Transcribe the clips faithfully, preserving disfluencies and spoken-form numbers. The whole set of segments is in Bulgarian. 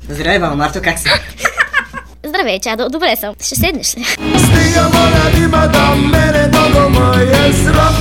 Здравей, баба Марто, как си? Здравей, чадо, добре съм. Ще седнеш ли? Стига моля дима да мене много ме е срам.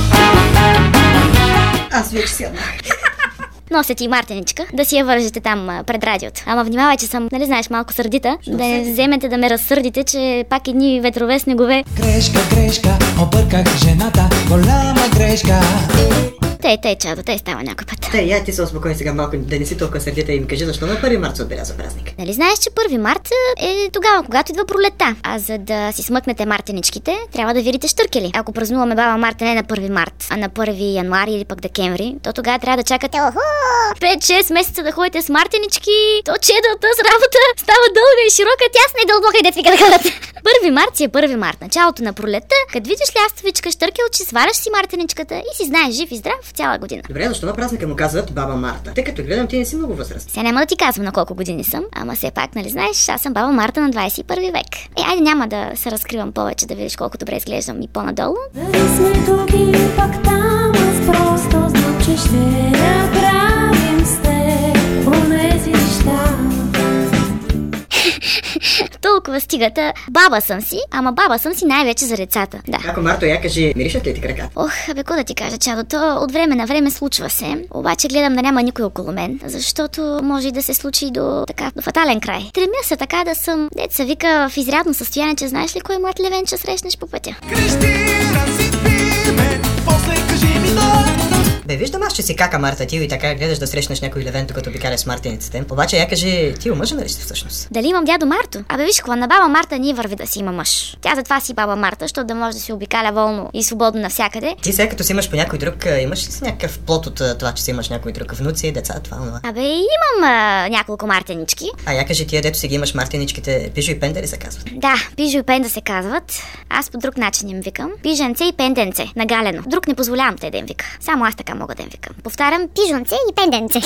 Аз вече седнах. Нося ти мартеничка, да си я вържете там а, пред радиото. Ама внимавай, че съм, нали знаеш, малко сърдита. Що да не се? вземете да ме разсърдите, че пак едни ветрове, снегове. Грешка, грешка, обърках жената, голяма грешка. Тей, тей, чадо, тей става някой път. Тей, я ти се успокой сега малко, да не си толкова сърдита и ми кажи защо на първи март се отбелязва празник. Нали знаеш, че първи март е тогава, когато идва пролетта. А за да си смъкнете мартеничките, трябва да видите щъркели. Ако празнуваме баба Марта не на първи март, а на първи януари или пък декември, то тогава трябва да чакате пет-шест месеца да ходите с мартенички. То чедата с работа става дълга и широка, тясна и дълбока и детвика да ходят. Първи март си е първи март, началото на пролетта. Като видиш лястовичка, щъркелче, сваляш си мартеничката и си знаеш жив и здрав цяла година. Добре, защо на празника му казват баба Марта? Тъй като гледам, ти не си много възраст. Сега няма да ти казвам на колко години съм, ама все пак, нали знаеш, аз съм баба Марта на двадесет и първи век. Е, айде няма да се разкривам повече, да видиш колко добре изглеждам и по-надолу. Дали сме тук или пак там, аз просто знам, че ще направим с теб онези неща. Толкова стигата. Баба съм си, ама баба съм си най-вече за децата. Да. Како Марто, я кажи, миришат ли ти краката? Ох, абе, ко да ти кажа, чадо, то от време на време случва се. Обаче гледам да няма никой около мен, защото може и да се случи до така, до фатален край. Стремя се така да съм, деца вика, в изрядно състояние, че знаеш ли кой млад левенча срещнеш по пътя. Кристина, си ме, после кажи ми да. Бе, виждам аз, че си кака Марта ти и така гледаш да срещнеш някой левен, докато обикаляш с мартениците. Обаче я кажи, ти омъжена ли си всъщност? Дали имам дядо Марто? Абе, виж, какво на баба Марта ни върви да си има мъж. Тя затова си баба Марта, защото да може да си обикаля волно и свободно навсякъде. Ти сега като си имаш по някой друг, имаш ли си някакъв плод от това, че си имаш някой друг внуци, деца, това, това? Абе, имам а, няколко мартенички. А я кажи, тия дето си ги имаш мартеничките, Пижо и Пенда ли се казват? Да, Пижо и Пенда се казват. Аз по друг начин им викам. Пиженце и пенденце, нагалено. Друг не позволявам те да им вика. Само аз така мога да им викам. Повтарям, пижонце и пенденце.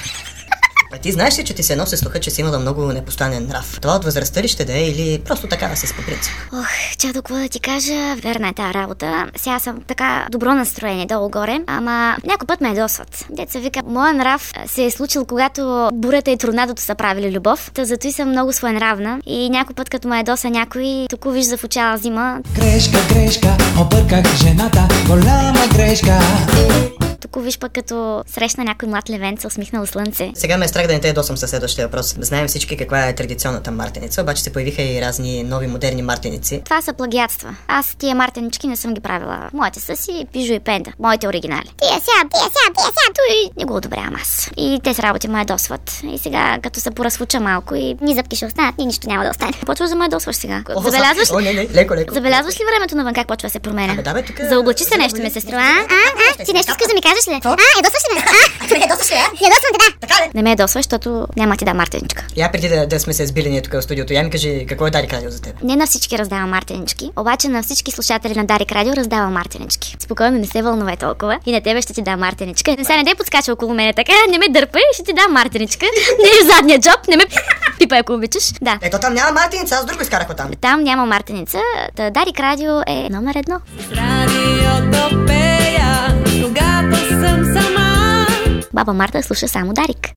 А ти знаеш ли, че ти се носи слуха, че си имала много непостоянен нрав? Това от възрастта ли ще да е или просто така да си по принцип? Ох, чадо, какво да ти кажа, верна е тази работа. Сега съм така добро настроение долу-горе, ама някой път ме ядосват. Деца вика, моя нрав се е случил, когато бурята и торнадото са правили любов. Та зато и съм много своенравна и някой път като ме ядоса някой, току виж в очала зима. Грешка, грешка, обърках жената, голяма грешка. Току виж пък като срещна някой млад левенца, усмихнало слънце. Сега ме е страх да не те ядосам със следващия въпрос. Знаем всички каква е традиционната мартеница, обаче се появиха и разни нови модерни мартеници. Това са плагиатства. Аз тия мартенички не съм ги правила. Моите са си Пижо и Пенда. Моите оригинали. Тия сега, тия сега, тия сега, той не го одобрявам аз. И те с работи ме ядосват. И сега като се поразфуча малко и ни зъбки ще останат, ни нищо няма да остане. Почваш да ме ядосваш сега. О, Забелязваш О, ли? не, не, леко, леко. Забелязваш ли времето навън как почва да се променя? Абе, да, бе, тук... Заоблачи се нещо, ме сестра. А, а, а, ти нещо искаш да ми кажеш ли? Какво? А, ядосваш ли ме? А, ядосваш ли, а? Ядосвам те, да. Така ли? Не ме ядосваш, защото няма ти да мартеничка. Я преди да, да сме се сбили ние тук в студиото, я ми кажи какво е Дарик Радио за теб. Не на всички раздавам мартенички, обаче на всички слушатели на Дарик Радио раздавам мартенички. Спокойно, не се вълнувай толкова и на тебе ще ти дам мартеничка. Сега не те подскача около мене така, не ме дърпай, ще ти дам мартеничка. Не е в задния джоб, не ме пипай, ако обичаш. Да. Ето там няма мартеница, аз друго изкарах оттам. Там няма мартеница. Та Дарик Радио е номер едно. Радиото пея, когато съм сама. Баба Марта слуша само Дарик.